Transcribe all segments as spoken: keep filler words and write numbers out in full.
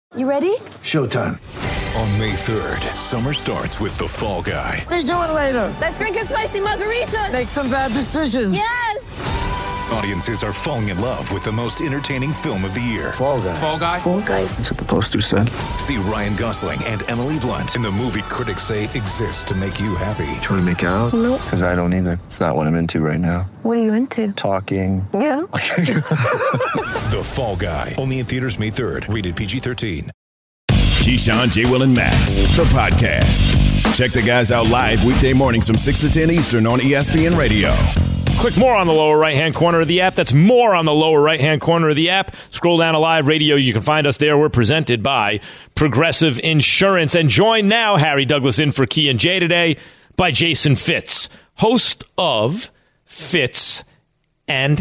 You ready? Showtime. On May third, summer starts with The Fall Guy. Let's do it later. Let's drink a spicy margarita. Make some bad decisions. Yes. Audiences are falling in love with the most entertaining film of the year. Fall Guy. Fall Guy. Fall Guy. That's what the poster said. See Ryan Gosling and Emily Blunt in the movie critics say exists to make you happy. Trying to make it out? Nope. Because I don't either. It's not what I'm into right now. What are you into? Talking. Yeah. The Fall Guy. Only in theaters May third. Rated P G thirteen. Keyshawn, J. Will, and Max, the podcast. Check the guys out live weekday mornings from six to ten Eastern on E S P N Radio. Click more on the lower right-hand corner of the app. That's more on the lower right-hand corner of the app. Scroll down to live radio. You can find us there. We're presented by Progressive Insurance. And join now, Harry Douglas in for Key and Jay today, by Jason Fitz, host of Fitz and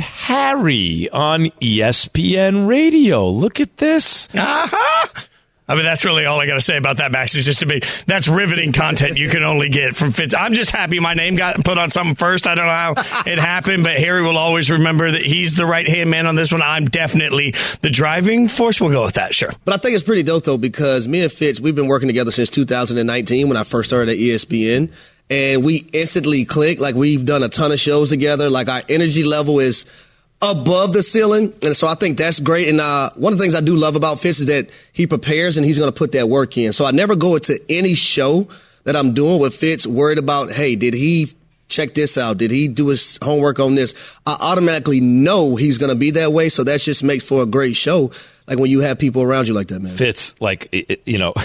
Harry on E S P N Radio. Look at this. Uh-huh. I mean, that's really all I got to say about that, Max. Is just to be that's riveting content you can only get from Fitz. I'm just happy my name got put on something first. I don't know how it happened, but Harry will always remember that he's the right-hand man on this one. I'm definitely the driving force. We'll go with that, sure. But I think it's pretty dope, though, because me and Fitz, we've been working together since two thousand nineteen when I first started at E S P N, and we instantly clicked. Like, we've done a ton of shows together. Like, our energy level is above the ceiling. And so I think that's great. And uh, one of the things I do love about Fitz is that he prepares and he's going to put that work in. So I never go into any show that I'm doing with Fitz worried about, hey, did he check this out? Did he do his homework on this? I automatically know he's going to be that way. So that just makes for a great show. Like when you have people around you like that, man. Fitz, like, it, you know,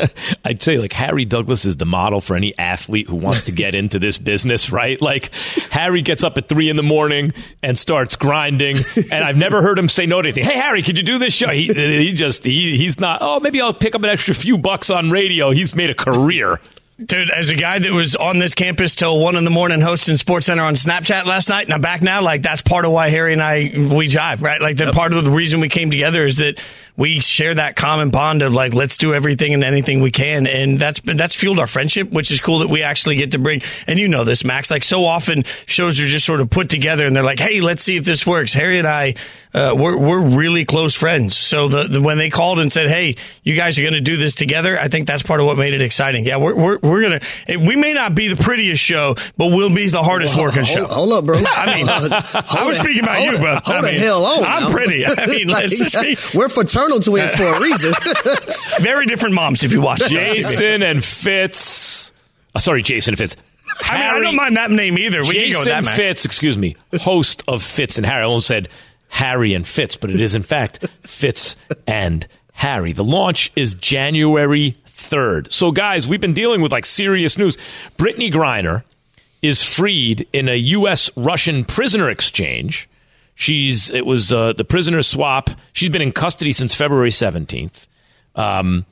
I'd say like Harry Douglas is the model for any athlete who wants to get into this business, right? Like Harry gets up at three in the morning and starts grinding, and I've never heard him say no to anything. Hey, Harry, could you do this show? He, he just, he, he's not, oh, maybe I'll pick up an extra few bucks on radio. He's made a career. Dude, as a guy that was on this campus till one in the morning hosting SportsCenter on Snapchat last night, and I'm back now, like, that's part of why Harry and I, we jive, right? Like, the yep. part of the reason we came together is that we share that common bond of, like, let's do everything and anything we can, and that's that's fueled our friendship, which is cool that we actually get to bring, and you know this, Max, like, so often shows are just sort of put together, and they're like, hey, let's see if this works. Harry and I, uh, we're, we're really close friends, so the, the when they called and said, hey, you guys are going to do this together, I think that's part of what made it exciting. Yeah, we're, we're, we're going to, we may not be the prettiest show, but we'll be the hardest well, working hold, show. Hold up, bro. I mean, I was speaking about hold you, bro. Hold I the mean, hell on. I'm now. pretty. I mean, like, let's just be. We're fraternal twins for a reason. Very different moms if you watch. Jason and Fitz. Oh, sorry, Jason and Fitz. I mean, I don't mind that name either. We Jason can go with that, Max. Fitz, excuse me, host of Fitz and Harry. I almost said Harry and Fitz, but it is in fact Fitz and Harry. The launch is January third. So, guys, we've been dealing with like serious news. Brittany Griner is freed in a U S Russian prisoner exchange. She's it was uh, the prisoner swap. She's been in custody since February seventeenth. Um,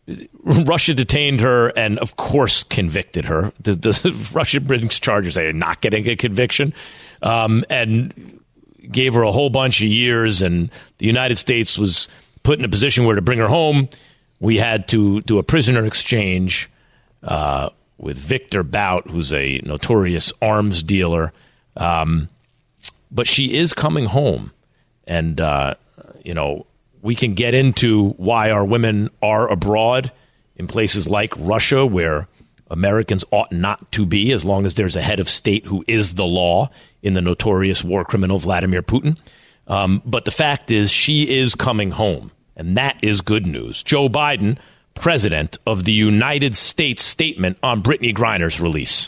Russia detained her and, of course, convicted her. The, the Russia brings charges. They are not getting a conviction, um, and gave her a whole bunch of years. And the United States was put in a position where to bring her home, we had to do a prisoner exchange uh, with Victor Bout, who's a notorious arms dealer. Um, but she is coming home, and uh, you know. We can get into why our women are abroad in places like Russia, where Americans ought not to be, as long as there's a head of state who is the law in the notorious war criminal Vladimir Putin. Um, but the fact is, she is coming home, and that is good news. Joe Biden, president of the United States, statement on Brittany Griner's release.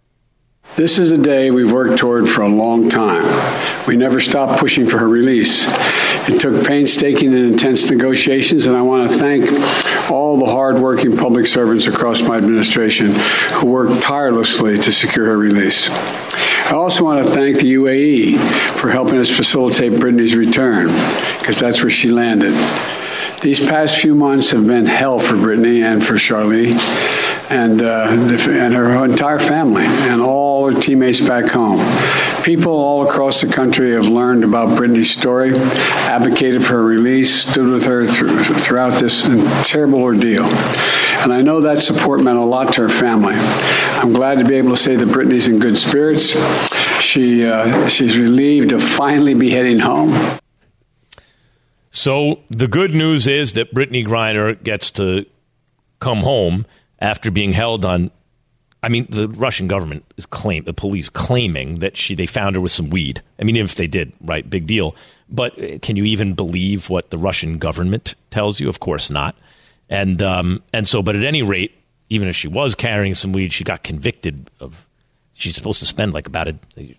This is a day we've worked toward for a long time. We never stopped pushing for her release. It took painstaking and intense negotiations, and I want to thank all the hardworking public servants across my administration who worked tirelessly to secure her release. I also want to thank the U A E for helping us facilitate Brittany's return, because that's where she landed. These past few months have been hell for Brittany and for Charlie and uh, and her entire family and all her teammates back home. People all across the country have learned about Brittany's story, advocated for her release, stood with her through, throughout this terrible ordeal. And I know that support meant a lot to her family. I'm glad to be able to say that Brittany's in good spirits. She uh, she's relieved to finally be heading home. So the good news is that Brittany Griner gets to come home after being held on. I mean, the Russian government is claim the police claiming that she they found her with some weed. I mean, if they did, right, big deal. But can you even believe what the Russian government tells you? Of course not. And um, and so, but at any rate, even if she was carrying some weed, she got convicted of. She's supposed to spend like about a,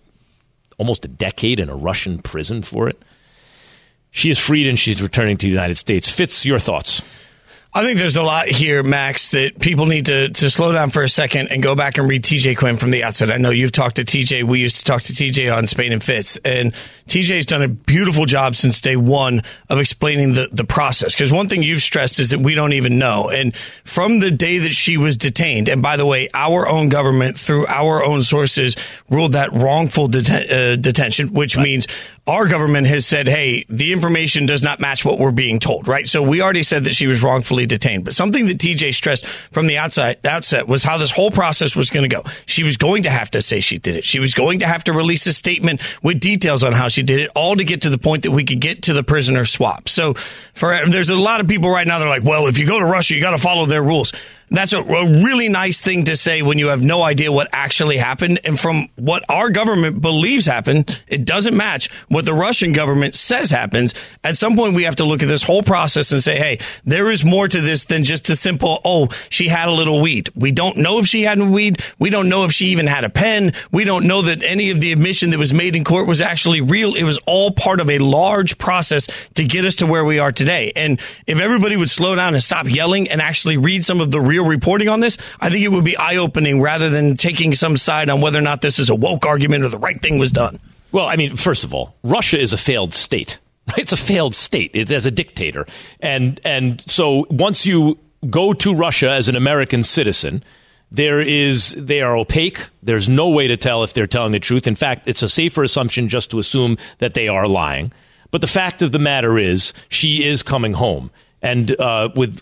almost a decade in a Russian prison for it. She is freed and she's returning to the United States. Fitz, your thoughts? I think there's a lot here, Max, that people need to, to slow down for a second and go back and read T J Quinn from the outset. I know you've talked to T J. We used to talk to T J on Spain and Fitz. And T J's done a beautiful job since day one of explaining the, the process. Because one thing you've stressed is that we don't even know. And from the day that she was detained, and by the way, our own government, through our own sources, ruled that wrongful deten- uh, detention, which right. means our government has said, hey, the information does not match what we're being told, right? So we already said that she was wrongfully detained. But something that T J stressed from the outside, outset was how this whole process was going to go. She was going to have to say she did it. She was going to have to release a statement with details on how she did it, all to get to the point that we could get to the prisoner swap. So for there's a lot of people right now that are like, well, if you go to Russia, you got to follow their rules. That's a, a really nice thing to say when you have no idea what actually happened. And from what our government believes happened, it doesn't match what the Russian government says happens. At some point, we have to look at this whole process and say, hey, there is more to this than just the simple, oh, she had a little weed. We don't know if she had weed. We don't know if she even had a pen. We don't know that any of the admission that was made in court was actually real. It was all part of a large process to get us to where we are today. And if everybody would slow down and stop yelling and actually read some of the real reporting on this, I think it would be eye-opening rather than taking some side on whether or not this is a woke argument or the right thing was done. Well, I mean, first of all, Russia is a failed state. Right? It's a failed state. It has a dictator. And and so once you go to Russia as an American citizen, there is they are opaque. There's no way to tell if they're telling the truth. In fact, it's a safer assumption just to assume that they are lying. But the fact of the matter is she is coming home. And uh, with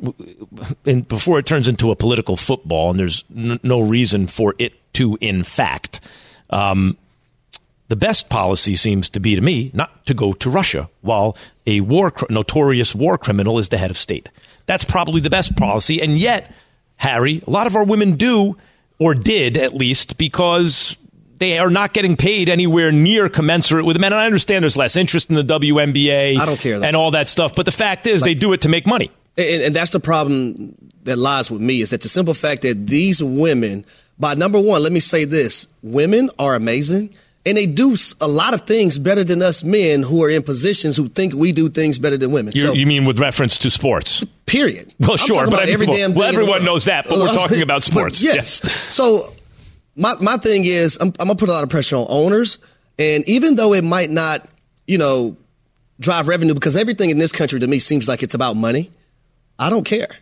and before it turns into a political football, and there's n- no reason for it to, in fact, um, the best policy seems to be, to me, not to go to Russia while a war notorious war criminal is the head of state. That's probably the best policy. And yet, Harry, a lot of our women do, or did at least, because they are not getting paid anywhere near commensurate with men. And I understand there's less interest in the W N B A I don't care that. and all that stuff. But the fact is, like, they do it to make money. And, and that's the problem that lies with me, is that the simple fact that these women, by number one, let me say this, women are amazing. And they do a lot of things better than us men who are in positions who think we do things better than women. You, so, you mean with reference to sports? Period. Well, I'm sure. But every well, damn well, everyone knows that. But we're talking about sports. Yes. yes. So my my thing is, I'm, I'm going to put a lot of pressure on owners. And even though it might not, you know, drive revenue, because everything in this country to me seems like it's about money, I don't care.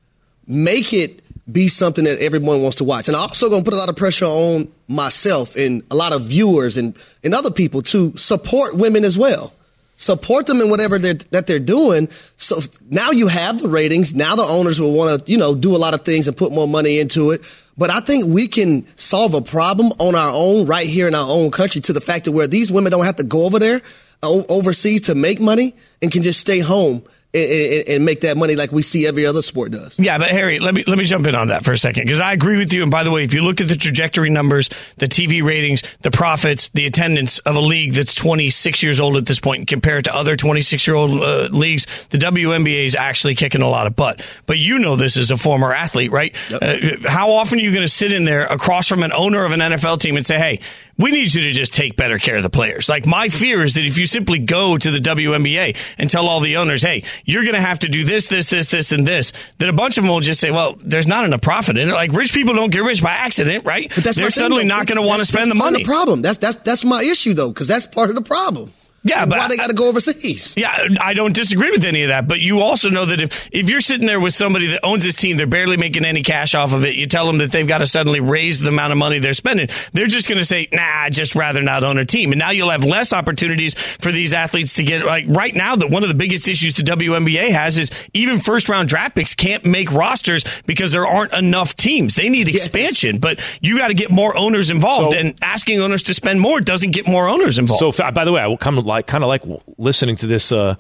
Make it be something that everyone wants to watch. And I'm also going to put a lot of pressure on myself and a lot of viewers and, and other people to support women as well. Support them in whatever they're, that they're doing. So now you have the ratings. Now the owners will want to, you know, do a lot of things and put more money into it. But I think we can solve a problem on our own right here in our own country, to the fact that where these women don't have to go over there, uh, overseas to make money, and can just stay home And, and make that money like we see every other sport does. Yeah, but Harry, let me let me jump in on that for a second, because I agree with you. And by the way, if you look at the trajectory numbers, the T V ratings, the profits, the attendance of a league that's twenty-six years old at this point, and compare it to other twenty-six-year-old uh, leagues, the W N B A is actually kicking a lot of butt. But you know this as a former athlete, right? Yep. Uh, how often are you going to sit in there across from an owner of an N F L team and say, hey, we need you to just take better care of the players? Like, my fear is that if you simply go to the W N B A and tell all the owners, hey, you're going to have to do this, this, this, this, and this, that a bunch of them will just say, well, there's not enough profit in it. Like, rich people don't get rich by accident, right? But that's They're suddenly thing, not going to want to spend the money. That's the problem. That's, that's, that's my issue, though, because that's part of the problem. Yeah, but why they got to go overseas? Yeah, I don't disagree with any of that. But you also know that if, if you're sitting there with somebody that owns his team, they're barely making any cash off of it, you tell them that they've got to suddenly raise the amount of money they're spending, they're just going to say, nah, I'd just rather not own a team. And now you'll have less opportunities for these athletes to get, like right now, that one of the biggest issues the W N B A has is even first round draft picks can't make rosters because there aren't enough teams. They need expansion, yes. But you got to get more owners involved, so, and asking owners to spend more doesn't get more owners involved. So, by the way, I will come like kind of like listening to this uh,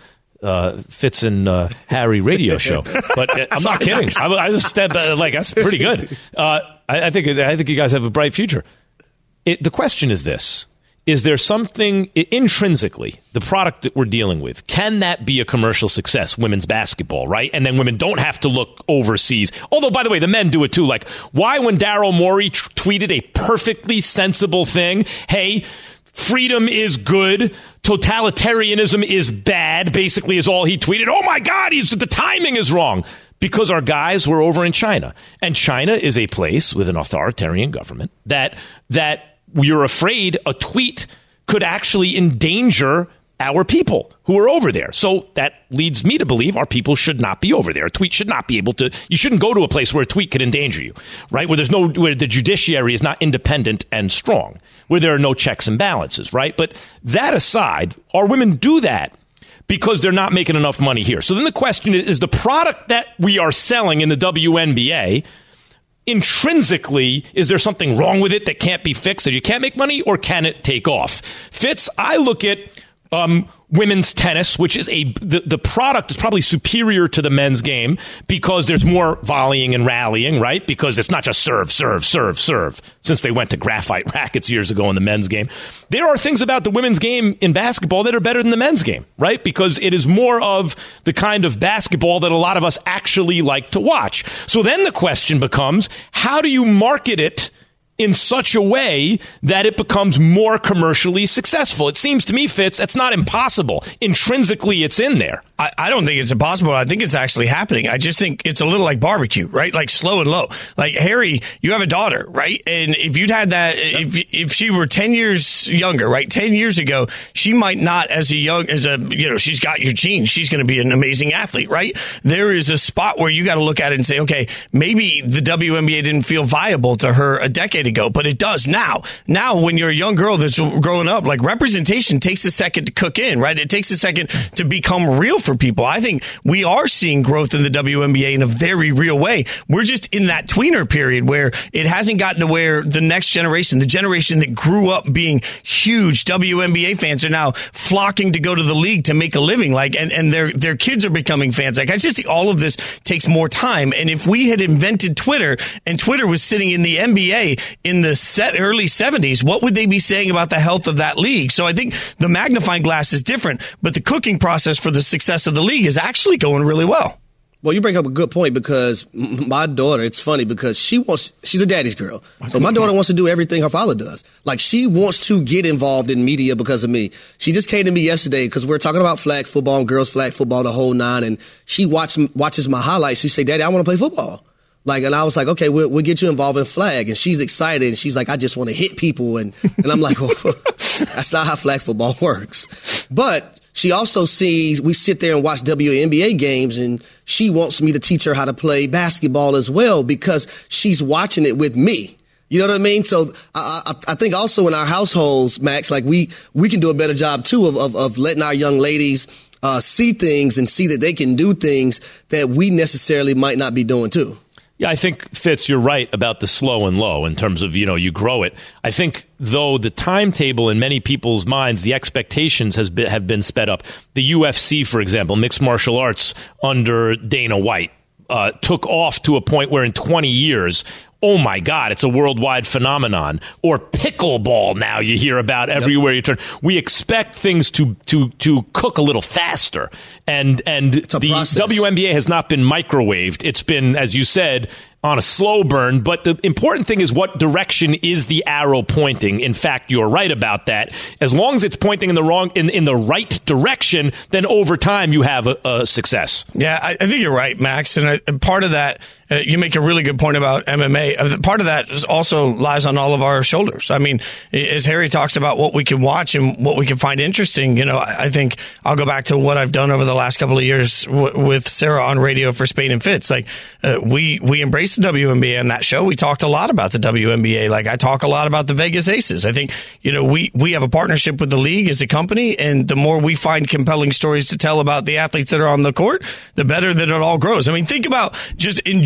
uh, Fitz and uh, Harry radio show. But uh, I'm not kidding. I, I just stepped uh, like that's pretty good. Uh, I, I think I think you guys have a bright future. It, the question is this. Is there something intrinsically, the product that we're dealing with, can that be a commercial success, women's basketball, right? And then women don't have to look overseas. Although, by the way, the men do it too. Like, why when Daryl Morey t- tweeted a perfectly sensible thing, hey, freedom is good, totalitarianism is bad, basically is all he tweeted. Oh, my God, he's, the timing is wrong. Because our guys were over in China. And China is a place with an authoritarian government that that... you're afraid a tweet could actually endanger our people who are over there. So that leads me to believe our people should not be over there. A tweet should not be able to, you shouldn't go to a place where a tweet could endanger you, right? Where there's no, where the judiciary is not independent and strong, where there are no checks and balances, right? But that aside, our women do that because they're not making enough money here. So then the question is, is the product that we are selling in the W N B A, intrinsically, is there something wrong with it that can't be fixed, that you can't make money, or can it take off? Fitz, I look at um, women's tennis, which is a the, the product is probably superior to the men's game because there's more volleying and rallying, right? Because it's not just serve, serve, serve, serve, since they went to graphite rackets years ago in the men's game. There are things about the women's game in basketball that are better than the men's game, right? Because it is more of the kind of basketball that a lot of us actually like to watch. So then the question becomes, how do you market it in such a way that it becomes more commercially successful? It seems to me, Fitz, that's not impossible. Intrinsically, it's in there. I, I don't think it's impossible. I think it's actually happening. I just think it's a little like barbecue, right? Like slow and low. Like, Harry, you have a daughter, right? And if you'd had that, if if she were ten years younger, right? ten years ago, she might not, as a young, as a, you know, she's got your genes. She's going to be an amazing athlete, right? There is a spot where you got to look at it and say, okay, maybe the W N B A didn't feel viable to her a decade ago, but it does now. Now, when you're a young girl that's growing up, like, representation takes a second to cook in, right? It takes a second to become real for people. I think we are seeing growth in the W N B A in a very real way. We're just in that tweener period where it hasn't gotten to where the next generation, the generation that grew up being huge W N B A fans, are now flocking to go to the league to make a living. Like, and, and their their kids are becoming fans. Like, I just think all of this takes more time. And if we had invented Twitter and Twitter was sitting in the N B A in the set early seventies, what would they be saying about the health of that league? So I think the magnifying glass is different, but the cooking process for the success of the league is actually going really well. Well, you bring up a good point, because my daughter, it's funny because she wants, she's a daddy's girl. So my daughter wants to do everything her father does. Like, she wants to get involved in media because of me. She just came to me yesterday because we we're talking about flag football and girls flag football, the whole nine. And she watch, watches my highlights. She said, Daddy, I want to play football. Like, and I was like, okay, we'll, we'll get you involved in flag. And she's excited. And she's like, I just want to hit people. And, and I'm like, well, that's not how flag football works. But she also sees, we sit there and watch W N B A games, and she wants me to teach her how to play basketball as well because she's watching it with me. You know what I mean? So I, I, I think also in our households, Max, like we, we can do a better job too of, of, of letting our young ladies uh, see things and see that they can do things that we necessarily might not be doing too. Yeah, I think, Fitz, you're right about the slow and low in terms of, you know, you grow it. I think, though, the timetable in many people's minds, the expectations has been, have been sped up. The U F C, for example, mixed martial arts under Dana White, uh, took off to a point where in twenty years, oh my God, it's a worldwide phenomenon. Or pickleball now you hear about everywhere yep. you turn. We expect things to to to cook a little faster. And and the process. W N B A has not been microwaved. It's been, as you said, on a slow burn. But the important thing is, what direction is the arrow pointing? In fact, you're right about that. As long as it's pointing in the wrong in, in the right direction, then over time you have a, a success. Yeah, I, I think you're right, Max. And, I, and part of that, uh, you make a really good point about M M A. Uh, part of that is also lies on all of our shoulders. I mean, as Harry talks about what we can watch and what we can find interesting, you know, I, I think I'll go back to what I've done over the last couple of years w- with Sarah on radio for Spain and Fitz. Like, uh, we we embraced the W N B A in that show. We talked a lot about the W N B A. Like, I talk a lot about the Vegas Aces. I think, you know, we we have a partnership with the league as a company, and the more we find compelling stories to tell about the athletes that are on the court, the better that it all grows. I mean, think about just in general.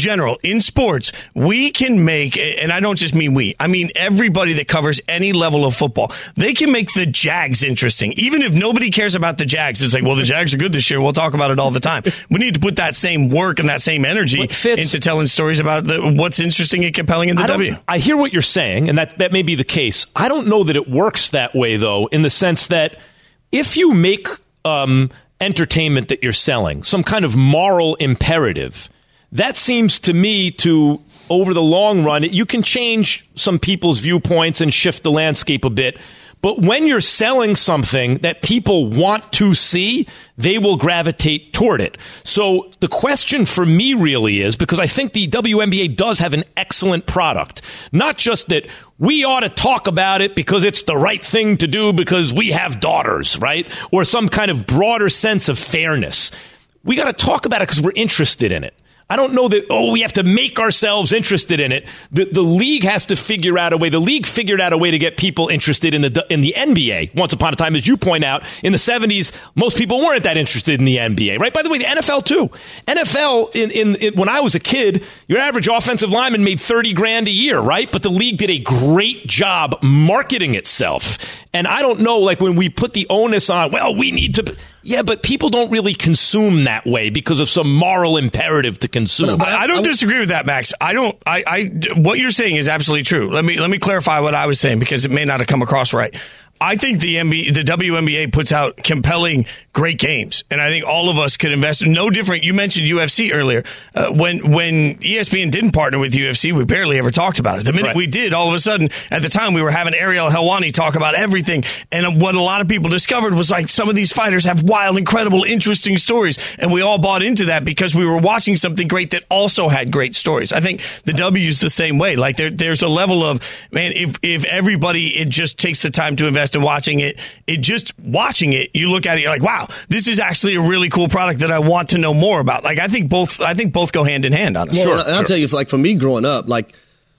general, in sports, we can make, and I don't just mean we, I mean everybody that covers any level of football, they can make the Jags interesting. Even if nobody cares about the Jags, it's like, well, the Jags are good this year. We'll talk about it all the time. We need to put that same work and that same energy into telling stories about the, what's interesting and compelling in the I W. I hear what you're saying, and that, that may be the case. I don't know that it works that way, though, in the sense that if you make um, entertainment that you're selling, some kind of moral imperative, that seems to me to, over the long run, you can change some people's viewpoints and shift the landscape a bit. But when you're selling something that people want to see, they will gravitate toward it. So the question for me really is, because I think the W N B A does have an excellent product, not just that we ought to talk about it because it's the right thing to do because we have daughters, right? Or some kind of broader sense of fairness. We got to talk about it because we're interested in it. I don't know that, oh, we have to make ourselves interested in it. The the league has to figure out a way. The league figured out a way to get people interested in the in the N B A. Once upon a time, as you point out, in the seventies, most people weren't that interested in the N B A, right? By the way, the N F L too. N F L, in, in, in when I was a kid, your average offensive lineman made thirty grand a year, right? But the league did a great job marketing itself. And I don't know, like when we put the onus on, well, we need to... Yeah, but people don't really consume that way because of some moral imperative to consume. But I, I don't disagree with that, Max. I don't. I, I. What you're saying is absolutely true. Let me let me clarify what I was saying because it may not have come across right. I think the N B A, the W N B A puts out compelling, great games, and I think all of us could invest. No different. You mentioned U F C earlier. Uh, when when E S P N didn't partner with U F C, we barely ever talked about it. The minute right. we did, all of a sudden, at the time, we were having Ariel Helwani talk about everything. And what a lot of people discovered was like some of these fighters have wild, incredible, interesting stories, and we all bought into that because we were watching something great that also had great stories. I think the W is the same way. Like there, there's a level of man, if if everybody it just takes the time to invest in watching it, it just watching it, you look at it, you're like, wow, this is actually a really cool product that I want to know more about. Like I think both, I think both go hand in hand. Honestly, well, sure, I'll sure. tell you, like for me growing up, like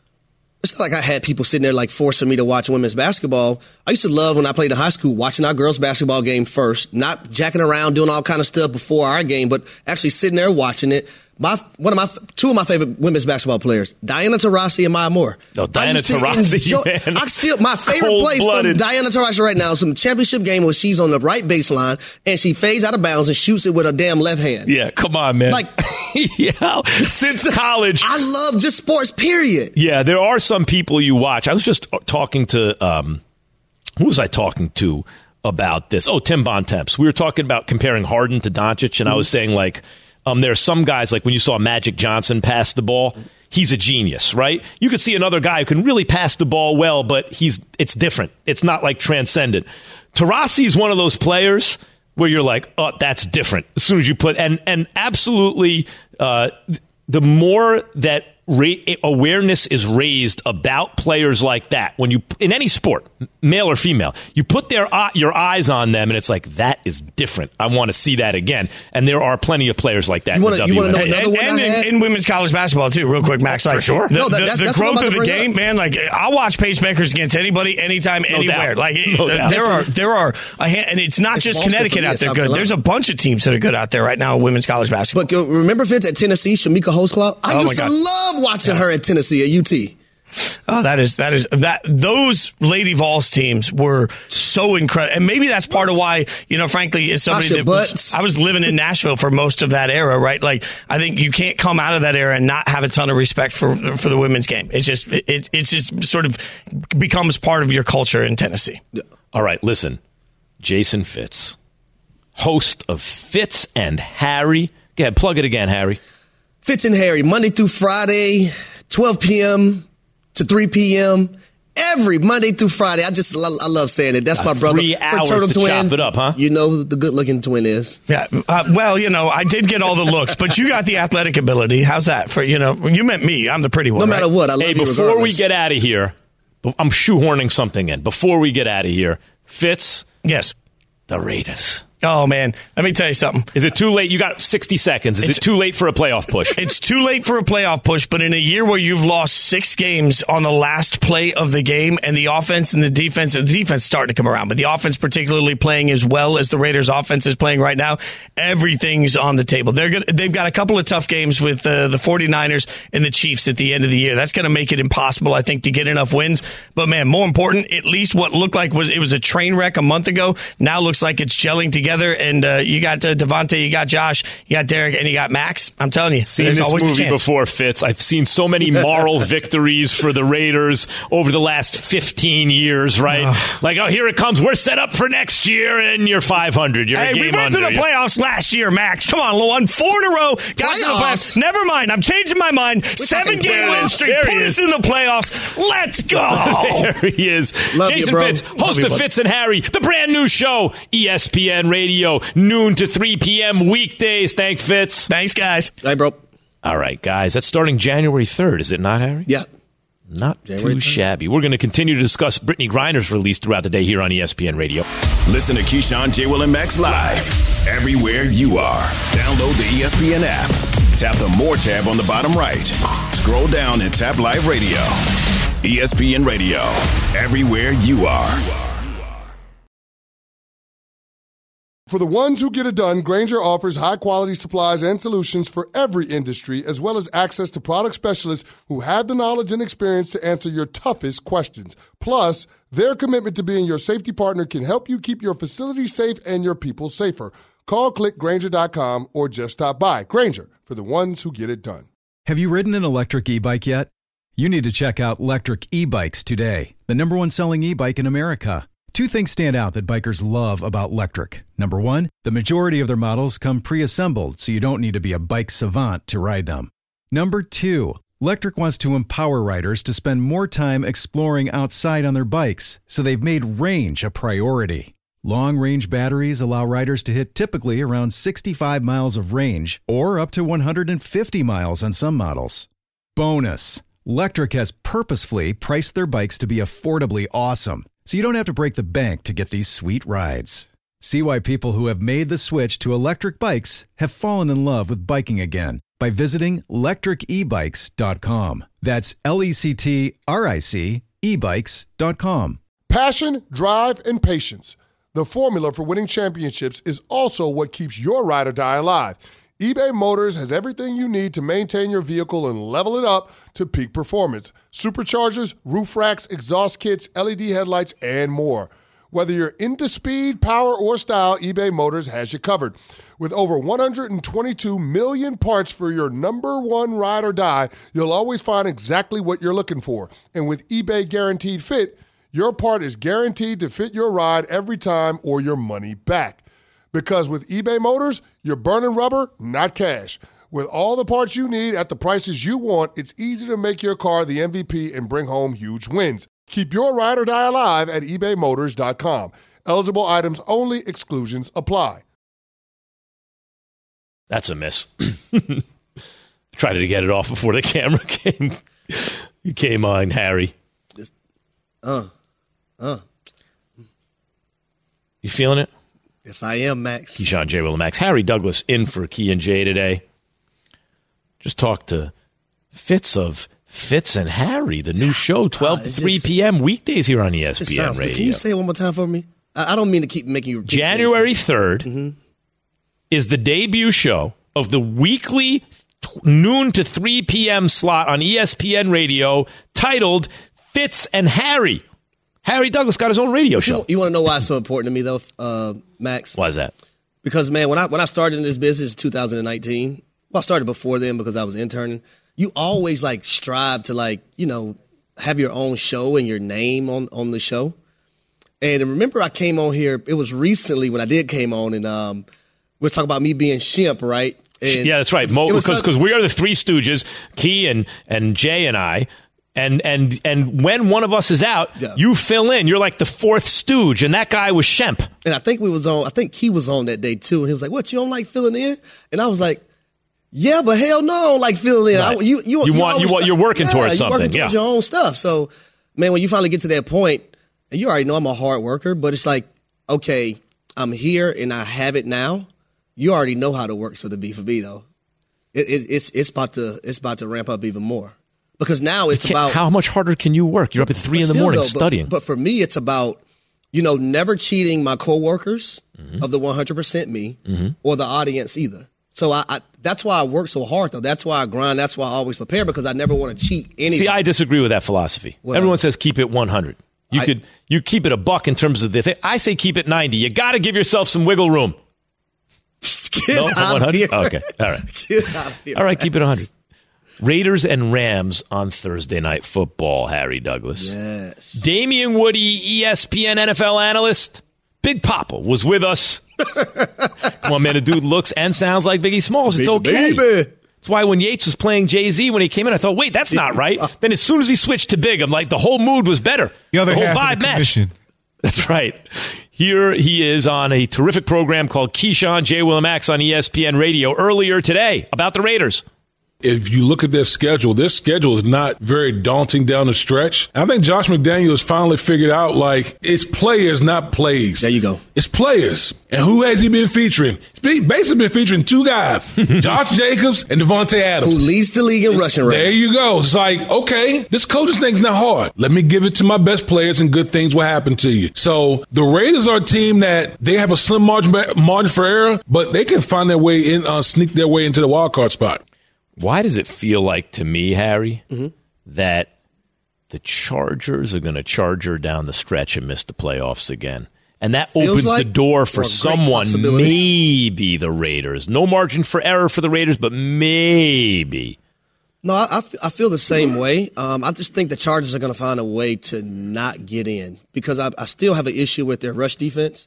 it's not like I had people sitting there like forcing me to watch women's basketball. I used to love when I played in high school watching our girls basketball game first, not jacking around doing all kind of stuff before our game, but actually sitting there watching it. My one of my two of my favorite women's basketball players, Diana Taurasi and Maya Moore. Oh, Diana Taurasi, man. I still my favorite play from Diana Taurasi right now is some championship game where she's on the right baseline and she fades out of bounds and shoots it with her damn left hand. Yeah, come on, man. Like, yeah, since college, I love just sports. Period. Yeah, there are some people you watch. I was just talking to um, who was I talking to about this? Oh, Tim Bontemps. We were talking about comparing Harden to Doncic, and mm-hmm. I was saying like. Um, there are some guys, like when you saw Magic Johnson pass the ball, he's a genius, right? You could see another guy who can really pass the ball well, but he's it's different. It's not like transcendent. Taurasi is one of those players where you're like, oh, that's different. As soon as you put, and, and absolutely, uh, the more that ra- awareness is raised about players like that, when you, in any sport, male or female, you put their uh, your eyes on them and it's like, that is different. I want to see that again. And there are plenty of players like that. You want to know another and, one and in, in women's college basketball too, real quick, Max. Like, For sure. The, no, that, the, that's, the that's growth of the game, up. man, like I'll watch pacemakers against anybody, anytime, no anywhere. Doubt. Like no uh, there are, there are, a hand, and it's not it's just Boston Connecticut out there good. There's a bunch of teams that are good out there right now in women's college basketball. But uh, remember, Fitz, at Tennessee, Shamika Holtzclaw? I oh used to love watching yeah. her at Tennessee, at U T. Oh, that is, that is, that, those Lady Vols teams were so incredible. And maybe that's part of why, you know, frankly, as somebody that was, I was living in Nashville for most of that era, right? Like, I think you can't come out of that era and not have a ton of respect for, for the women's game. It's just, it, it's just sort of becomes part of your culture in Tennessee. All right, listen, Jason Fitz, host of Fitz and Harry. Go ahead, plug it again, Harry. Fitz and Harry, Monday through Friday, twelve p.m. to three p.m. every Monday through Friday. I just, I love saying it. That's Got my brother. Three hours Turtle to twin, chop it up, huh? You know who the good-looking twin is. Yeah. Uh, well, you know, I did get all the looks, but you got the athletic ability. How's that for, you know, you meant me. I'm the pretty one. No matter right? what, I love hey, you before regardless. we get out of here, I'm shoehorning something in. Before we get out of here, Fitz. Yes. The Raiders. Oh, man. Let me tell you something. Is it too late? You got sixty seconds. Is It's- it too late for a playoff push? It's too late for a playoff push, but in a year where you've lost six games on the last play of the game, and the offense and the defense, the defense starting to come around, but the offense particularly playing as well as the Raiders' offense is playing right now, everything's on the table. They're gonna, they've got a couple of tough games with uh, the 49ers and the Chiefs at the end of the year. That's going to make it impossible, I think, to get enough wins. But, man, more important, at least what looked like was it was a train wreck a month ago, now looks like it's gelling together, and uh, you got uh, Devontae, you got Josh, you got Derek, and you got Max. I'm telling you, Seen there's this always a movie chance. before, Fitz. I've seen so many moral victories for the Raiders over the last fifteen years, right? Oh. Like, oh, here it comes. We're set up for next year, and you're five hundred. You're Hey, a game we went under. to the playoffs last year, Max. Come on, Luan. Four in a row. Got to the Playoffs? playoffs. Never mind. I'm changing my mind. Seven game playoffs. win streak. There Put he us is. in the playoffs. Let's go. There he is. Love you, Jason bro. Fitz, Love host you, of bud. Fitz and Harry, the brand new show, E S P N Radio, noon to three p.m. weekdays. Thank Fitz. Thanks, guys. Hey, bro. All right, guys, that's starting January third, is it not, Harry? Yeah. Not January too third. shabby. We're going to continue to discuss Brittany Griner's release throughout the day here on E S P N Radio. Listen to Keyshawn, J. Will, and Max live everywhere you are. Download the E S P N app. Tap the More tab on the bottom right. Scroll down and tap Live Radio. E S P N Radio, everywhere you are. For the ones who get it done, Grainger offers high-quality supplies and solutions for every industry, as well as access to product specialists who have the knowledge and experience to answer your toughest questions. Plus, their commitment to being your safety partner can help you keep your facility safe and your people safer. Call click Grainger dot com or just stop by. Grainger, for the ones who get it done. Have you ridden an electric e-bike yet? You need to check out Electric E-Bikes today, the number one selling e-bike in America. Two things stand out that bikers love about Electric. Number one, the majority of their models come pre-assembled, so you don't need to be a bike savant to ride them. Number two, Electric wants to empower riders to spend more time exploring outside on their bikes, so they've made range a priority. Long-range batteries allow riders to hit typically around sixty-five miles of range, or up to one hundred fifty miles on some models. Bonus, Electric has purposefully priced their bikes to be affordably awesome, so you don't have to break the bank to get these sweet rides. See why people who have made the switch to electric bikes have fallen in love with biking again by visiting electric e bikes dot com. That's L E C T R I C e bikes dot com. Passion, drive, and patience. The formula for winning championships is also what keeps your ride or die alive. eBay Motors has everything you need to maintain your vehicle and level it up to peak performance. Superchargers, roof racks, exhaust kits, L E D headlights, and more. Whether you're into speed, power, or style, eBay Motors has you covered. With over one hundred twenty-two million parts for your number one ride or die, you'll always find exactly what you're looking for. And with eBay Guaranteed Fit, your part is guaranteed to fit your ride every time or your money back. Because with eBay Motors, you're burning rubber, not cash. With all the parts you need at the prices you want, it's easy to make your car the M V P and bring home huge wins. Keep your ride or die alive at ebay motors dot com. Eligible items only. Exclusions apply. That's a miss. Tried to get it off before the camera came came on, Harry. Just, uh, uh. You feeling it? Yes, I am, Max. Keyshawn, J. Will, and Max. Harry Douglas in for Key and Jay today. Just talked to Fitz of Fitz and Harry, the new show, twelve uh, to three p.m. weekdays here on E S P N sounds good. Radio. Can you say it one more time for me? I, I don't mean to keep making you repeat January third mm-hmm. is the debut show of the weekly t- noon to three p.m. slot on E S P N Radio titled Fitz and Harry. Harry Douglas got his own radio show. You, you want to know why it's so important to me, though, uh, Max? Why is that? Because, man, when I when I started in this business in two thousand nineteen, well, I started before then because I was interning. You always, like, strive to, like, you know, have your own show and your name on, on the show. And remember I came on here, it was recently when I did came on, and um, we were talking about me being Shemp, right? And yeah, that's right. Because because we are the Three Stooges, Key and, and Jay and I. And and and when one of us is out, yeah. you fill in. You're like the fourth stooge, and that guy was Shemp. And I think we was on. I think he was on that day too. And he was like, "What, you don't like filling in?" And I was like, "Yeah, but hell no, I don't like filling in. Right. I, you, you, you, you want you want you're working yeah, towards you're something. Working towards yeah, your own stuff." So, man, when you finally get to that point, and you already know I'm a hard worker, but it's like, okay, I'm here and I have it now, you already know how it works for the B for B though. It, it, it's it's about to it's about to ramp up even more because now it's about how much harder can you work? You're up at three in the morning though, studying. But, but for me, it's about you know never cheating my coworkers mm-hmm. of the one hundred percent me mm-hmm. or the audience either. So I, I that's why I work so hard though. That's why I grind. That's why I always prepare because I never want to cheat anybody. See, I disagree with that philosophy. What Everyone says keep it one hundred. You I, could you keep it a buck in terms of the thing. I say keep it ninety. You got to give yourself some wiggle room. Get no, out of here. Okay, all right. Get out of here. All right, keep it one hundred. Raiders and Rams on Thursday Night Football, Harry Douglas. Yes. Damian Woody, E S P N N F L analyst. Big Papa was with us. Come on, man, the dude looks and sounds like Biggie Smalls. It's okay. Baby. That's why when Yates was playing Jay-Z when he came in, I thought, wait, that's not right. Then as soon as he switched to Big, I'm like, the whole mood was better. The other the whole half vibe of the matched. commission. That's right. Here he is on a terrific program called Keyshawn, J. Will and Max on E S P N Radio earlier today about the Raiders. If you look at their schedule, their schedule is not very daunting down the stretch. I think Josh McDaniels finally figured out, like, it's players, not plays. There you go. It's players. And who has he been featuring? He's basically been featuring two guys, Josh Jacobs and Devontae Adams. Who leads the league in rushing rate. There you go. It's like, okay, this coaching thing's not hard. Let me give it to my best players and good things will happen to you. So the Raiders are a team that they have a slim margin, margin for error, but they can find their way in, uh, sneak their way into the wild card spot. Why does it feel like to me, Harry, mm-hmm. that the Chargers are going to charge her down the stretch and miss the playoffs again? And that Feels opens like the door for someone, maybe the Raiders. No margin for error for the Raiders, but maybe. No, I, I feel the same way. Um, I just think the Chargers are going to find a way to not get in because I, I still have an issue with their rush defense.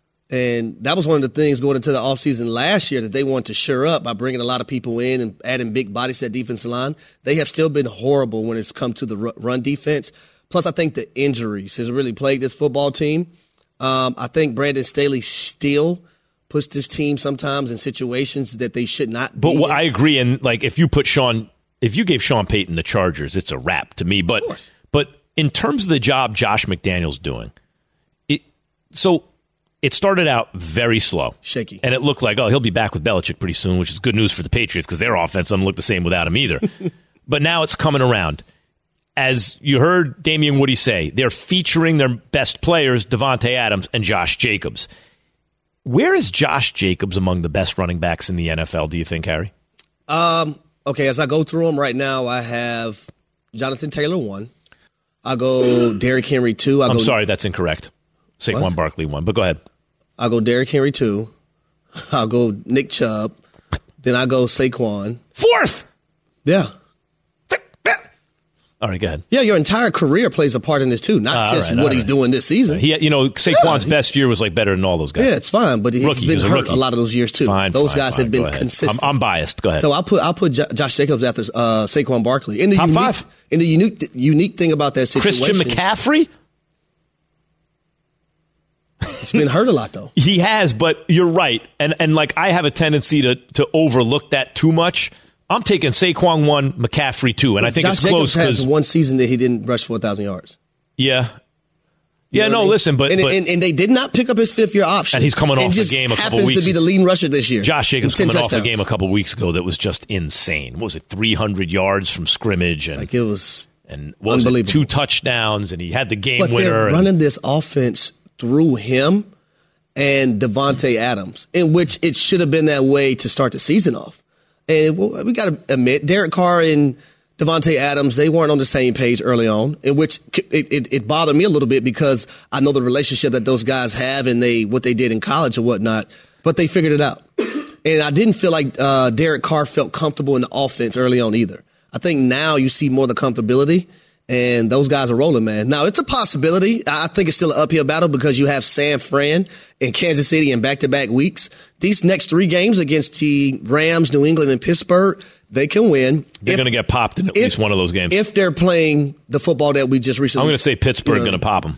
And that was one of the things going into the offseason last year that they wanted to shore up by bringing a lot of people in and adding big bodies to that defensive line. They have still been horrible when it's come to the run defense. Plus, I think the injuries has really plagued this football team. Um, I think Brandon Staley still puts this team sometimes in situations that they should not be. But well, in. I agree. And like if you put Sean, if you gave Sean Payton the Chargers, it's a wrap to me. But but in terms of the job Josh McDaniels doing, it so. It started out very slow. Shaky. And it looked like, oh, he'll be back with Belichick pretty soon, which is good news for the Patriots because their offense doesn't look the same without him either. But now it's coming around. As you heard Damian Woody say, they're featuring their best players, Devontae Adams and Josh Jacobs. Where is Josh Jacobs among the best running backs in the N F L, do you think, Harry? Um, okay, as I go through them right now, I have Jonathan Taylor one. I go Derrick Henry two. I I'm go, sorry, that's incorrect. Saquon What? Barkley one, but go ahead. I'll go Derrick Henry two. I'll go Nick Chubb. Then I go Saquon. Fourth! Yeah. All right, go ahead. Yeah, your entire career plays a part in this too, not Uh, just right, what right. he's doing this season. He, you know, Saquon's Yeah. best year was like better than all those guys. Yeah, it's fine, but he's Rookie, he been was a hurt rookie. a lot of those years too. Fine, those fine, guys fine. have been Go ahead. consistent. I'm, I'm biased. Go ahead. So I'll put I'll put Jo- Josh Jacobs after uh, Saquon Barkley. And the Top unique, five. And the unique unique thing about that situation, Christian McCaffrey? He's been hurt a lot though. He has, but you're right. And and like I have a tendency to to overlook that too much. I'm taking Saquon one, McCaffrey two, and I think Josh it's close Jacobs has because one season that he didn't rush four thousand yards. yeah, You yeah. know No, what I mean? listen, but and, but and, and they did not pick up his fifth year option, And he's coming off and a just game a couple happens weeks- to be the leading rusher this year. Josh Jacobs With ten coming off a touchdowns. game a couple weeks ago that was just insane. What was it, three hundred yards from scrimmage, and Like it was and what was it, unbelievable. two touchdowns, and he had the game But winner. they're and- running this offense through him and Devontae Adams, in which it should have been that way to start the season off. And well, we got to admit, Derek Carr and Devontae Adams, they weren't on the same page early on, in which it, it, it bothered me a little bit because I know the relationship that those guys have and they what they did in college or whatnot, but they figured it out. And I didn't feel like uh, Derek Carr felt comfortable in the offense early on either. I think now you see more of the comfortability, and those guys are rolling, man. Now, it's a possibility. I think it's still an uphill battle because you have San Fran and Kansas City in back-to-back weeks. These next three games against the Rams, New England, and Pittsburgh, they can win. They're going to get popped in at if, least one of those games. If they're playing the football that we just recently... I'm going to say Pittsburgh you know, going to pop them.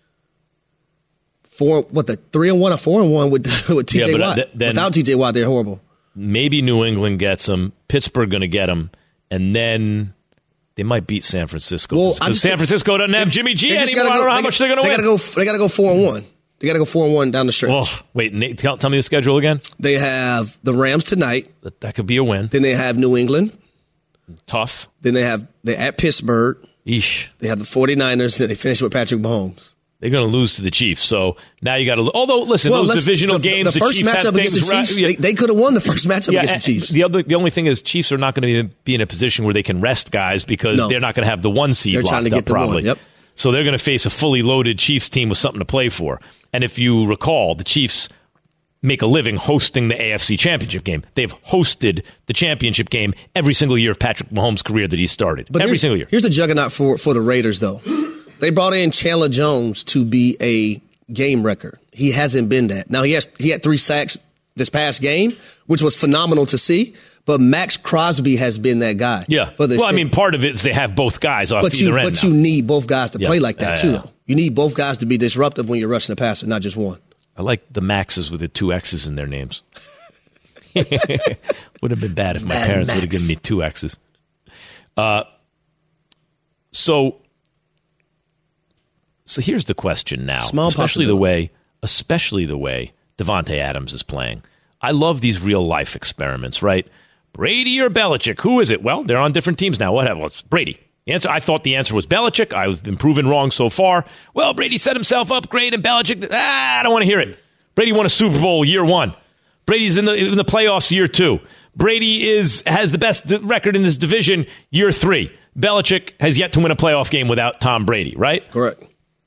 Four, what, the three and one or four and one with, with T J Yeah, but, uh, Watt? th- then- Without T J Watt, they're horrible. Maybe New England gets them. Pittsburgh going to get them. And then they might beat San Francisco. Well, I Because just San think- Francisco doesn't have Jimmy G They just anymore. gotta I don't go- know how they much got- they're going to they win. Gotta go, they got to go four and one. They got to go four and one down the stretch. Oh, wait, Nate, tell, tell me the schedule again. They have the Rams tonight. That, that could be a win. Then they have New England. Tough. Then they have they're at Pittsburgh. Eesh. They have the 49ers, and they finish with Patrick Mahomes. They're going to lose to the Chiefs, so now you got to. Although, listen, well, those divisional the, games, the, the first Chiefs matchup against the Chiefs, ra- they, they could have won the first matchup yeah, against the Chiefs. The other, the only thing is, Chiefs are not going to be in a position where they can rest guys because no. they're not going to have the one seed they're locked trying to get up the probably. One. Yep. So they're going to face a fully loaded Chiefs team with something to play for. And if you recall, the Chiefs make a living hosting the A F C Championship game. They've hosted the championship game every single year of Patrick Mahomes' career that he started. But every single year. Here's the juggernaut for, for the Raiders, though. They brought in Chandler Jones to be a game wrecker. He hasn't been that. Now, he has he had three sacks this past game, which was phenomenal to see. But Max Crosby has been that guy. Yeah. For this well, team. I mean, part of it is they have both guys off but either you, end. But now. you need both guys to yeah. play like that, uh, too, yeah. though. You need both guys to be disruptive when you're rushing the passer, not just one. I like the Maxes with the two X's in their names. Would have been bad if my Mad parents Max. would have given me two X's. Uh, so, so here's the question now. Small especially the way, especially the way Davante Adams is playing. I love these real life experiments, right? Brady or Belichick? Who is it? Well, they're on different teams now. Whatever. Well, it's Brady. The answer, I thought the answer was Belichick. I've been proven wrong so far. Well, Brady set himself up great, and Belichick, ah, I don't want to hear it. Brady won a Super Bowl year one. Brady's in the in the playoffs year two. Brady is has the best record in this division year three. Belichick has yet to win a playoff game without Tom Brady, right? Correct.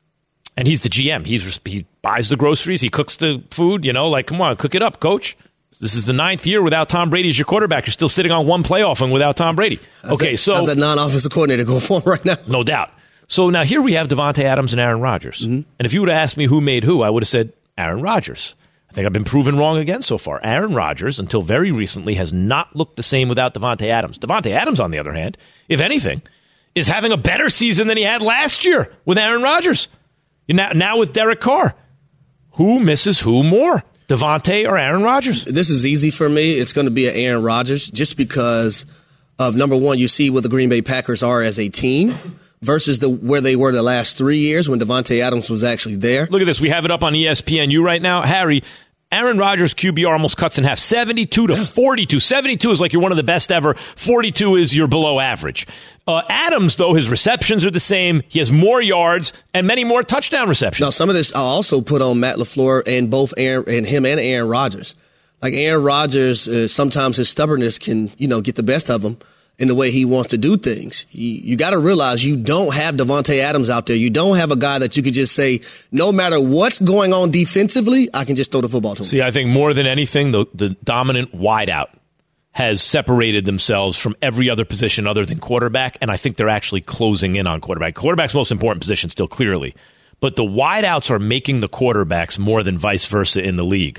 And he's the G M. He's he buys the groceries. He cooks the food. You know, like, come on, cook it up, coach. This is the ninth year without Tom Brady as your quarterback. You're still sitting on one playoff and without Tom Brady. Okay, how's so how's that non-offensive coordinator go for him right now? No doubt. So now here we have Davante Adams and Aaron Rodgers. Mm-hmm. And if you would have asked me who made who, I would have said Aaron Rodgers. I think I've been proven wrong again so far. Aaron Rodgers, until very recently, has not looked the same without Davante Adams. Davante Adams, on the other hand, if anything, is having a better season than he had last year with Aaron Rodgers. Now, now with Derek Carr. Who misses who more? Davante or Aaron Rodgers? This is easy for me. It's going to be an Aaron Rodgers just because of, number one, you see what the Green Bay Packers are as a team versus the where they were the last three years when Davante Adams was actually there. Look at this. We have it up on E S P N U right now. Harry, Aaron Rodgers' Q B R almost cuts in half. seventy-two to forty-two. seventy-two is like you're one of the best ever. forty-two is you're below average. Uh, Adams, though, his receptions are the same. He has more yards and many more touchdown receptions. Now, some of this I'll also put on Matt LaFleur and both Aaron and him and Aaron Rodgers. Like Aaron Rodgers, uh, sometimes his stubbornness can, you know, get the best of him in the way he wants to do things. You, you got to realize you don't have Davante Adams out there. You don't have a guy that you could just say, no matter what's going on defensively, I can just throw the football to him. See, I think more than anything, the, the dominant wideout has separated themselves from every other position other than quarterback, and I think they're actually closing in on quarterback. Quarterback's most important position still, clearly. But the wideouts are making the quarterbacks more than vice versa in the league.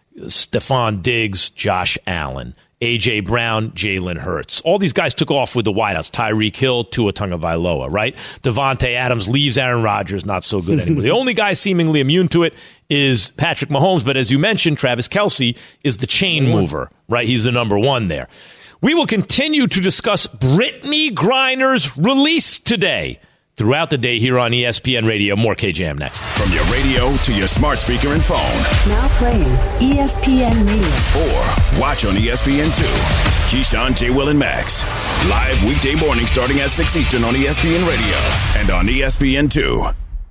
Stephon Diggs, Josh Allen, A J. Brown, Jalen Hurts. All these guys took off with the wideouts. Tyreek Hill, Tua Tagovailoa, right? Davante Adams leaves Aaron Rodgers, not so good anymore. The only guy seemingly immune to it is Patrick Mahomes, but as you mentioned, Travis Kelce is the chain mover, right? He's the number one there. We will continue to discuss Brittany Griner's release today. Throughout the day here on E S P N Radio. More K J M next. From your radio to your smart speaker and phone. Now playing E S P N Radio. Or watch on E S P N two. Keyshawn, J. Will, and Max. Live weekday morning starting at six Eastern on E S P N Radio and on E S P N two.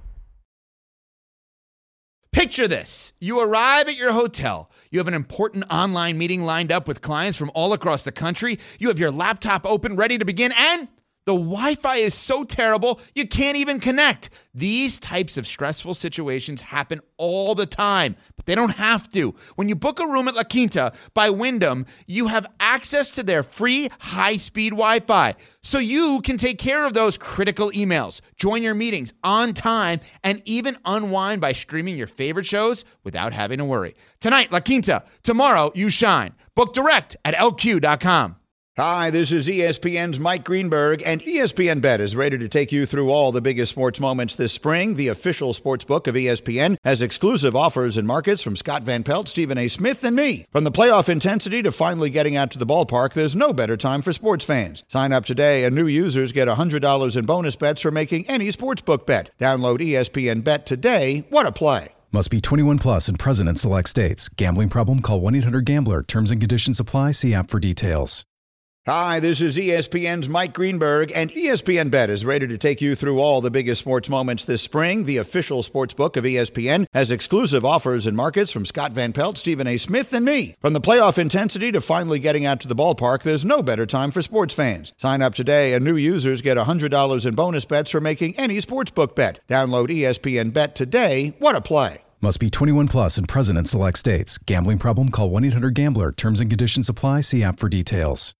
Picture this. You arrive at your hotel. You have an important online meeting lined up with clients from all across the country. You have your laptop open, ready to begin, and the Wi-Fi is so terrible, you can't even connect. These types of stressful situations happen all the time, but they don't have to. When you book a room at La Quinta by Wyndham, you have access to their free high-speed Wi-Fi, so you can take care of those critical emails, join your meetings on time, and even unwind by streaming your favorite shows without having to worry. Tonight, La Quinta. Tomorrow, you shine. Book direct at L Q dot com. Hi, this is E S P N's Mike Greenberg, and E S P N Bet is ready to take you through all the biggest sports moments this spring. The official sports book of E S P N has exclusive offers and markets from Scott Van Pelt, Stephen A. Smith, and me. From the playoff intensity to finally getting out to the ballpark, there's no better time for sports fans. Sign up today, and new users get one hundred dollars in bonus bets for making any sportsbook bet. Download E S P N Bet today. What a play. Must be twenty-one plus and present in select states. Gambling problem? Call one eight hundred gambler. Terms and conditions apply. See app for details. Hi, this is E S P N's Mike Greenberg, and E S P N Bet is ready to take you through all the biggest sports moments this spring. The official sports book of E S P N has exclusive offers and markets from Scott Van Pelt, Stephen A. Smith, and me. From the playoff intensity to finally getting out to the ballpark, there's no better time for sports fans. Sign up today, and new users get one hundred dollars in bonus bets for making any sportsbook bet. Download E S P N Bet today. What a play. Must be twenty-one plus and present in select states. Gambling problem? Call one eight hundred gambler. Terms and conditions apply. See app for details.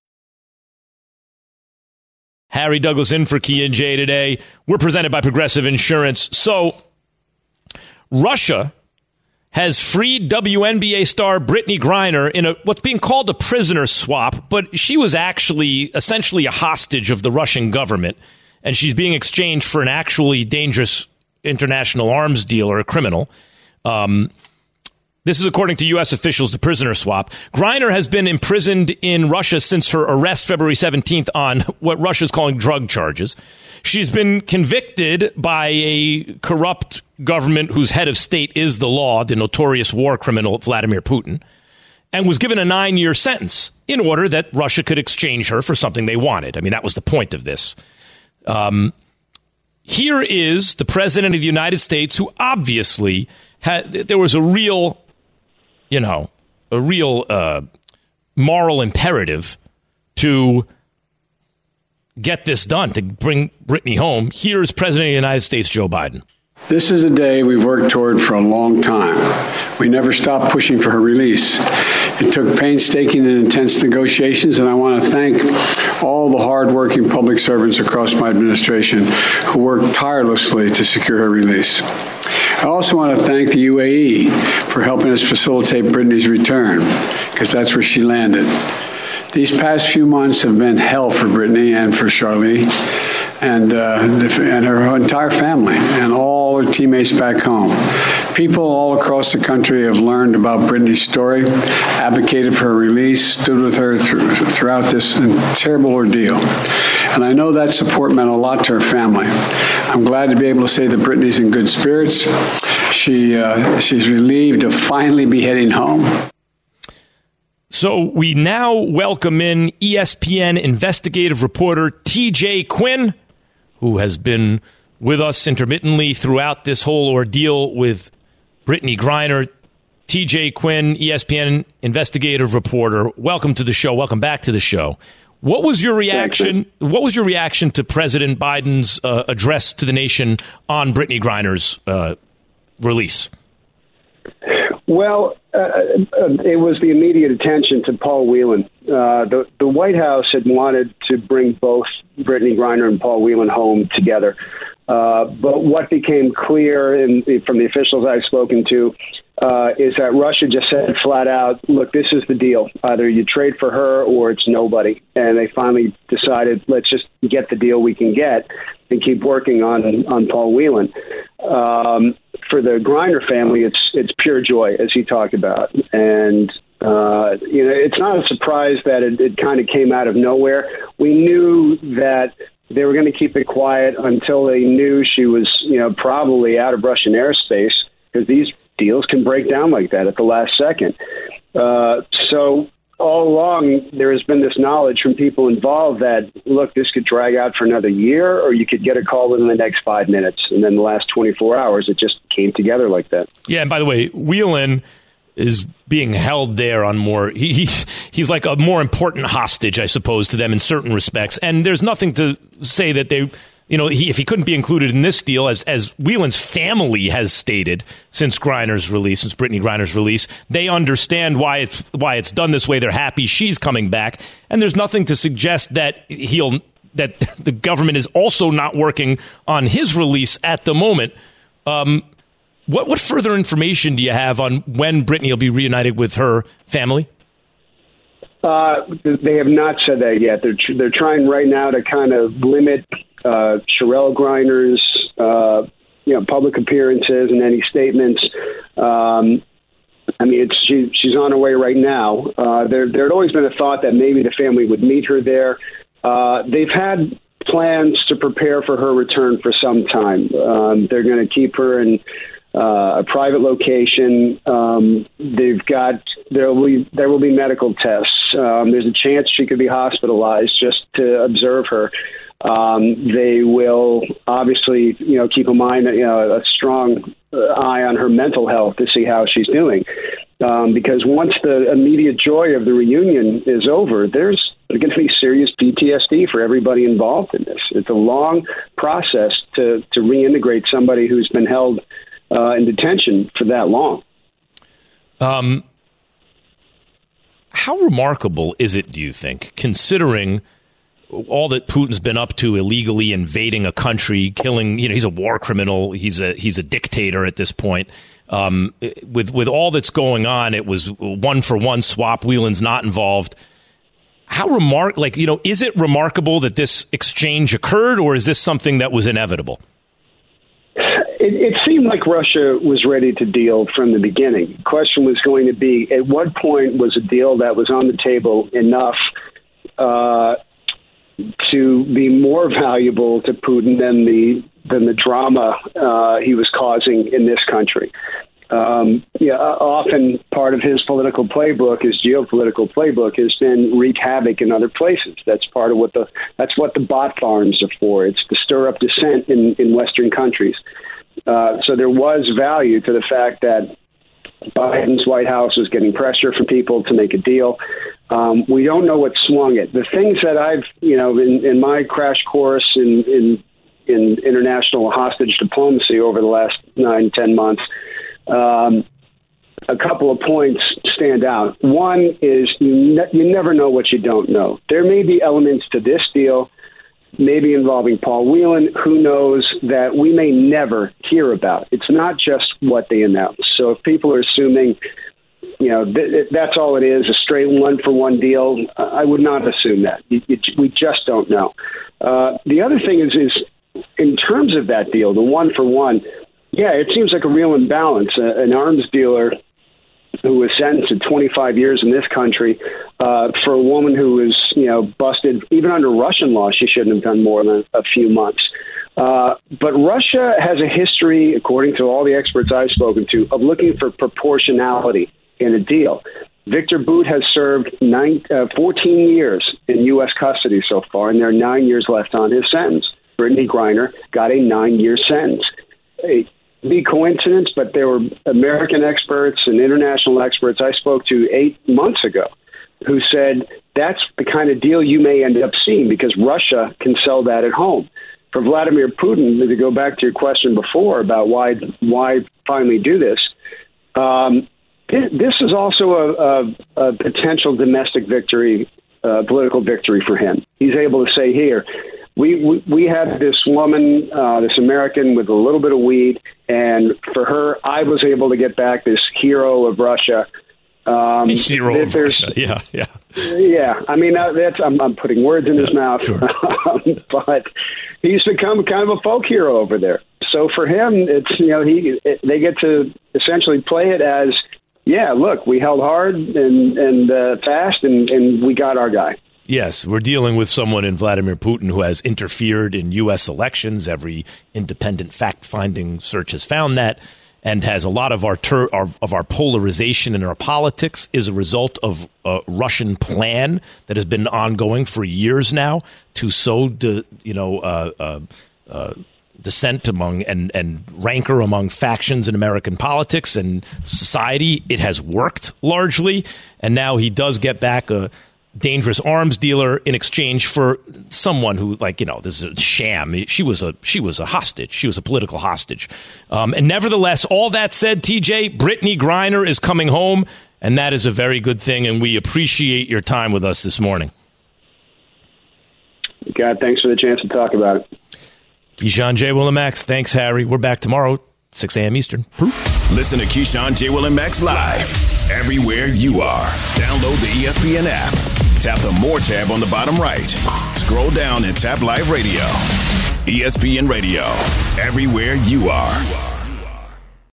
Harry Douglas in for Key and Jay today. We're presented by Progressive Insurance. So, Russia has freed W N B A star Brittany Griner in a what's being called a prisoner swap, but she was actually essentially a hostage of the Russian government, and she's being exchanged for an actually dangerous international arms dealer, a criminal. Um, This is according to U S officials, the prisoner swap. Griner has been imprisoned in Russia since her arrest February seventeenth on what Russia is calling drug charges. She's been convicted by a corrupt government whose head of state is the law, the notorious war criminal Vladimir Putin, and was given a nine-year sentence in order that Russia could exchange her for something they wanted. I mean, that was the point of this. Um, here is the president of the United States, who obviously had, there was a real... you know, a real uh, moral imperative to get this done, to bring Brittany home. Here's President of the United States, Joe Biden. This is a day we've worked toward for a long time. We never stopped pushing for her release. It took painstaking and intense negotiations, and I want to thank all the hardworking public servants across my administration who worked tirelessly to secure her release. I also want to thank the U A E for helping us facilitate Brittany's return, because that's where she landed. These past few months have been hell for Brittany and for Charlie and uh, and her entire family and all her teammates back home. People all across the country have learned about Brittany's story, advocated for her release, stood with her through, throughout this terrible ordeal. And I know that support meant a lot to her family. I'm glad to be able to say that Brittany's in good spirits. She uh, she's relieved to finally be heading home. So we now welcome in E S P N investigative reporter T J Quinn, who has been with us intermittently throughout this whole ordeal with Brittany Griner. T J Quinn, E S P N investigative reporter. Welcome to the show. Welcome back to the show. What was your reaction? What was your reaction to President Biden's uh, address to the nation on Brittany Griner's uh, release? Well, uh, it was the immediate attention to Paul Whelan. Uh, the, the White House had wanted to bring both Brittany Griner and Paul Whelan home together. Uh, but what became clear in, from the officials I've spoken to uh, is that Russia just said flat out, look, this is the deal. Either you trade for her or it's nobody. And they finally decided, let's just get the deal we can get and keep working on on Paul Whelan. Um, for the Griner family, it's it's pure joy, as he talked about. And, uh, you know, it's not a surprise that it, it kind of came out of nowhere. We knew that they were going to keep it quiet until they knew she was, you know, probably out of Russian airspace, because these deals can break down like that at the last second. Uh, so all along, there has been this knowledge from people involved that, look, this could drag out for another year, or you could get a call within the next five minutes. And then the last twenty-four hours, it just came together like that. Yeah, and by the way, Whelan is being held there on more, he, he's, he's like a more important hostage, I suppose, to them in certain respects. And there's nothing to say that they, you know, he, if he couldn't be included in this deal, as, as Whelan's family has stated since Griner's release, since Brittany Griner's release, they understand why it's, why it's done this way. They're happy she's coming back. And there's nothing to suggest that he'll, that the government is also not working on his release at the moment. Um, What what further information do you have on when Brittany will be reunited with her family? Uh, they have not said that yet. They're tr- they're trying right now to kind of limit uh, Sherelle Griner's uh, you know public appearances and any statements. Um, I mean, it's she, she's on her way right now. Uh, there there had always been a thought that maybe the family would meet her there. Uh, they've had plans to prepare for her return for some time. Um, they're going to keep her in uh, a private location. Um, they've got there will be there will be medical tests. Um, there's a chance she could be hospitalized just to observe her. Um, they will obviously, you know, keep a mind, you know, a strong eye on her mental health to see how she's doing. Um, because once the immediate joy of the reunion is over, there's going to be serious P T S D for everybody involved in this. It's a long process to, to reintegrate somebody who's been held uh, in detention for that long. Um, how remarkable is it, do you think, considering all that Putin's been up to, illegally invading a country, killing, you know, he's a war criminal. He's a, he's a dictator at this point. Um, with, with all that's going on, it was one for one swap. Whelan's not involved. How remark, like, you know, is it remarkable that this exchange occurred, or is this something that was inevitable? It, it seemed like Russia was ready to deal from the beginning. The question was going to be, at what point was a deal that was on the table enough, uh, to be more valuable to Putin than the than the drama uh, he was causing in this country. Um, yeah, often part of his political playbook, his geopolitical playbook, has been wreak havoc in other places. That's part of what the that's what the bot farms are for. It's to stir up dissent in, in Western countries. Uh, so there was value to the fact that Biden's White House was getting pressure from people to make a deal. Um, we don't know what swung it. The things that I've, you know, in, in my crash course in, in in international hostage diplomacy over the last nine, ten months, um, a couple of points stand out. One is you, ne- you never know what you don't know. There may be elements to this deal, maybe involving Paul Whelan, who knows, that we may never hear about. It's not just what they announce. So if people are assuming, you know, th- that's all it is, a straight one-for-one deal, I would not assume that. You, you, we just don't know. Uh, the other thing is, is in terms of that deal, the one-for-one, yeah, it seems like a real imbalance. Uh, an arms dealer who was sentenced to twenty-five years in this country uh, for a woman who was, you know, busted, even under Russian law, she shouldn't have done more than a few months. Uh, but Russia has a history, according to all the experts I've spoken to, of looking for proportionality in a deal. Victor Bout has served nine, uh, fourteen years in U S custody so far, and there are nine years left on his sentence. Brittany Griner got a nine-year sentence. It be coincidence, but there were American experts and international experts I spoke to eight months ago who said that's the kind of deal you may end up seeing because Russia can sell that at home. For Vladimir Putin, to go back to your question before about why why finally do this, um, this is also a, a, a potential domestic victory, uh, political victory for him. He's able to say, here, we, we, we had this woman, uh, this American with a little bit of weed, and for her, I was able to get back this hero of Russia. Um, hero of Russia, yeah, yeah. Yeah, I mean, that's I'm, I'm putting words in his yeah, mouth, sure. But he's become kind of a folk hero over there. So for him, it's, you know, he it, they get to essentially play it as, yeah, look, we held hard and and uh, fast, and, and we got our guy. Yes, we're dealing with someone in Vladimir Putin who has interfered in U S elections. Every independent fact-finding search has found that, and has a lot of our, ter- our of our polarization in our politics is a result of a Russian plan that has been ongoing for years now to sow, de, you know, uh, uh, uh, dissent among and, and rancor among factions in American politics and society. It has worked largely, and now he does get back a dangerous arms dealer in exchange for someone who, like, you know, this is a sham. She was a she was a hostage. She was a political hostage. Um, and nevertheless, all that said, T J, Brittany Griner is coming home, and that is a very good thing, and we appreciate your time with us this morning. God, thanks for the chance to talk about it. Keyshawn J. Will and Max. Thanks, Harry. We're back tomorrow, six a.m. Eastern. Listen to Keyshawn J. Will and Max live everywhere you are. Download the E S P N app. Tap the More tab on the bottom right. Scroll down and tap Live Radio. E S P N Radio. Everywhere you are.